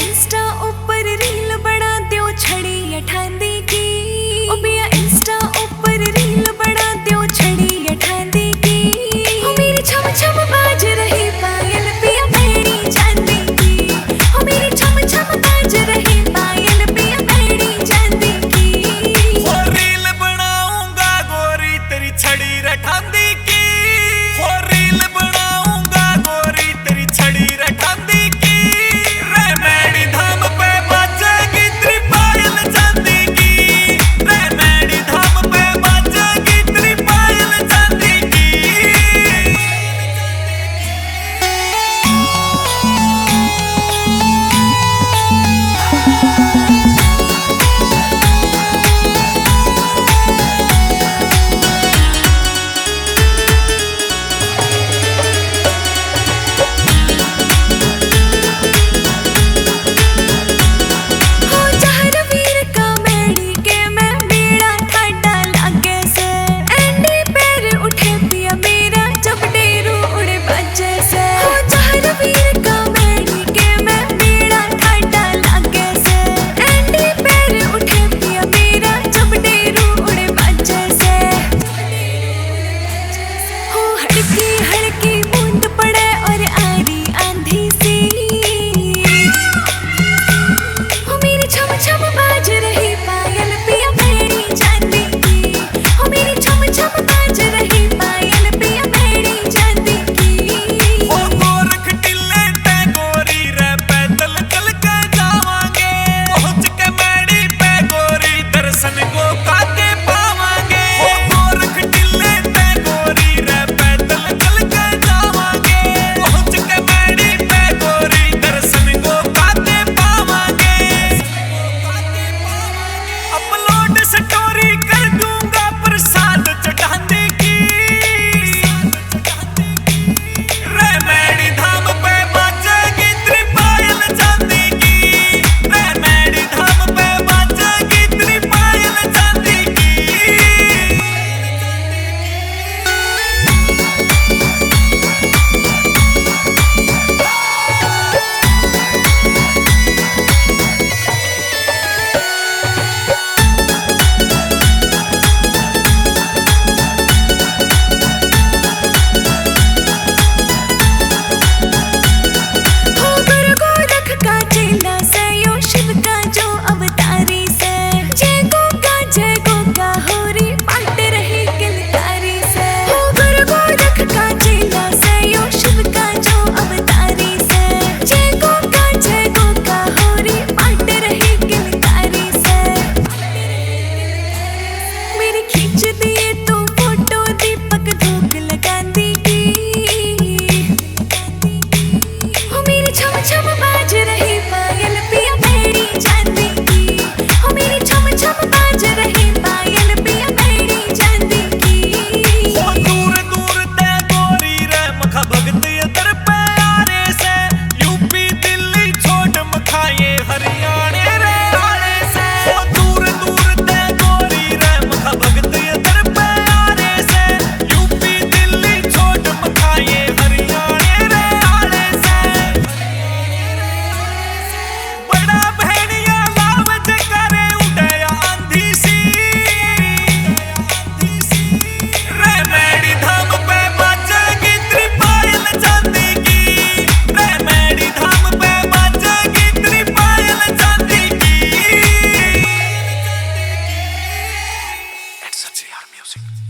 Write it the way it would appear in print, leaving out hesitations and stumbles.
Insta ऊपर reel बना दियो छड़ी अठांदी की। ओ बिया इंस्टा ऊपर रील बना दियो छड़ी अठांदी की। ओ मेरी छम छम बाज रही पायल पिया मेरी चांदी की। ओ मेरी छम छम बाज रही पायल पिया मेरी चांदी की। ओ रील बनाऊंगा गोरी तेरी छड़ी रठांदी की। ओ रील बनाऊंगा गोरी तेरी छड़ी रठांदी की। रे मैडी धाम पे बाजेगी तेरी पायल चांदी की। रे मैडी धाम पे बाजेगी तेरी पायल चांदी की। स्टोरी कर दूंगा प्रसाद चढ़ाने की। रे मैडी धाम पे बाजेगी तेरी पायल चांदी की। रे मैडी धाम पे बाजेगी तेरी पायल चांदी की। खींच दिए तो फोटो दीपक धूप लगांदी की। हो मेरी छम छम बाज रही पायल पिया मेरी चांदी की। हो मेरी छम छम बाज रही पायल पिया मेरी चांदी की। ओ दूर दूर ते गोरी रे मखा भगत दर पे आरे से। यूपी दिल्ली छोड़ मखाए हरियाणे रे आड़े से। ओ दूर दूर ते गोरी रे मखा भगत music.